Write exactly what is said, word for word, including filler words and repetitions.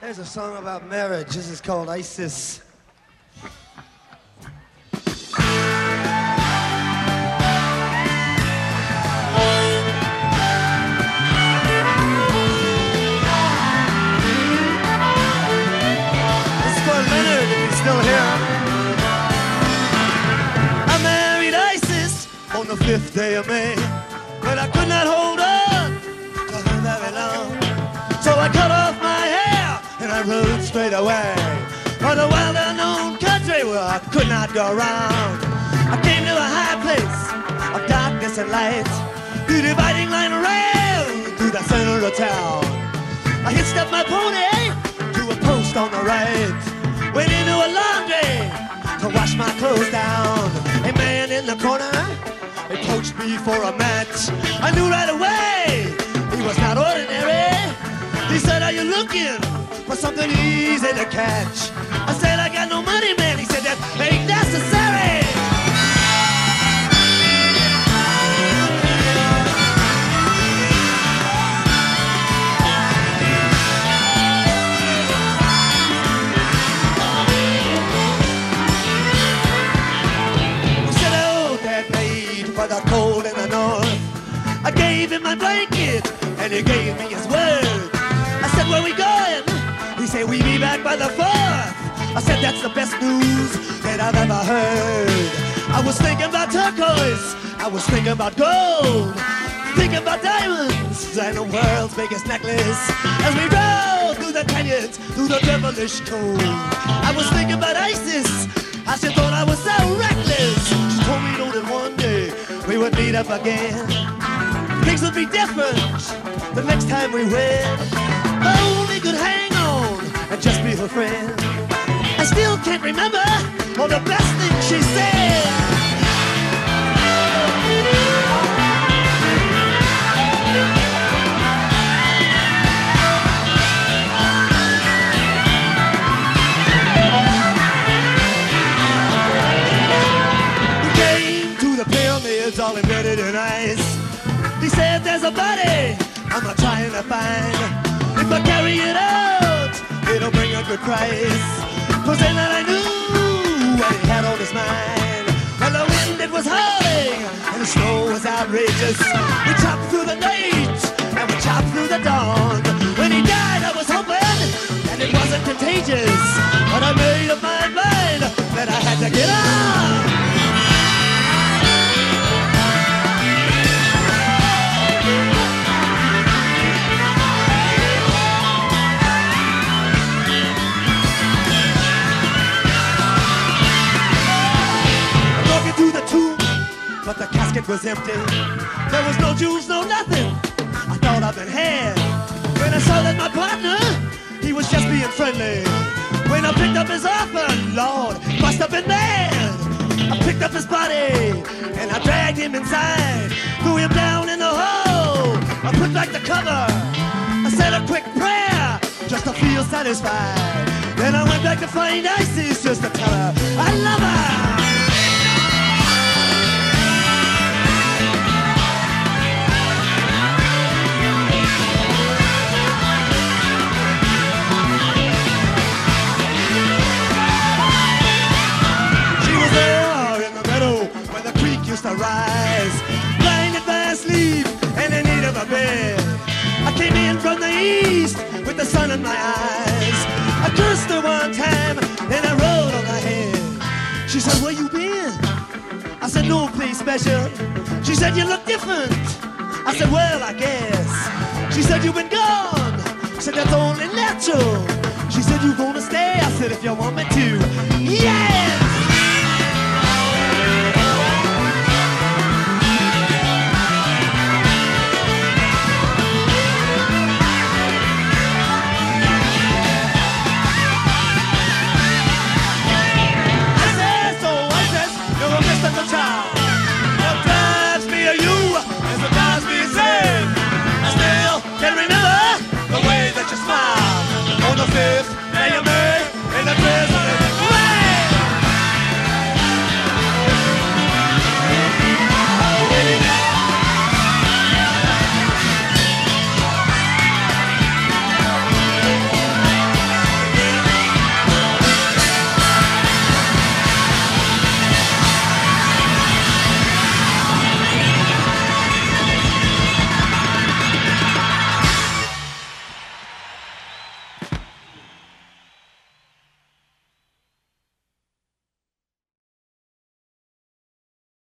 Here's a song about marriage. This is called Isis. This is for Leonard, if he's still here. I married Isis on the fifth day of May, but I could not hold on to her very long. So I cut off my hair and I rode straight away for the well-known country where I could not go wrong. I came to a high place of darkness and light, the dividing line ran through the center of town. I hitched up my pony to a post on the right, went into a laundry to wash my clothes down. A man in the corner approached me for a match. I knew right away he was not ordinary. He said, "Are you looking for something easy to catch?" I said, "I got no money, man." He said, "That ain't necessary." He said, "Oh, that made for the cold in the north." I gave him my blanket and he gave me his word. I said, "Where we going?" He said, "We be back by the fourth." I said, "That's the best news that I've ever heard." I was thinking about turquoise, I was thinking about gold, thinking about diamonds and the world's biggest necklace. As we rode through the canyons, through the devilish cold, I was thinking about Isis. I said, thought I was so reckless. She told me, know that one day we would meet up again. Things would be different the next time we wed. Only could hang on and just be her friend. I still can't remember all the best things she said. We came to the pyramids all embedded in ice. He said, "There's a body I'm not trying to find. If I carry it out, it'll bring a good price." Cause then that I knew what he had on his mind. Well, the wind, it was howling, and the snow was outrageous. We chopped through the night, and we chopped through the dawn. When he died, I was hoping that it wasn't contagious, but I made up my mind that I had to get on. But the casket was empty. There was no jewels, no nothing. I thought I'd been had. When I saw that my partner, he was just being friendly. When I picked up his offer, Lord, must have been mad. I picked up his body and I dragged him inside, threw him down in the hole. I put back the cover. I said a quick prayer just to feel satisfied. Then I went back to find Isis just to tell her I love her. To rise, blinded by a sleep and in need of a bed. I came in from the east with the sun in my eyes. I cursed her one time, then I rode on her head. She said, "Where you been?" I said, "No place special." She said, "You look different." I said, "Well, I guess." She said, "You've been gone." I said, "That's only natural." She said, "You gonna stay?" I said, "If you want me to." Yes! What drives me or you is what drives me insane. I still can remember the way that you smiled on the fifth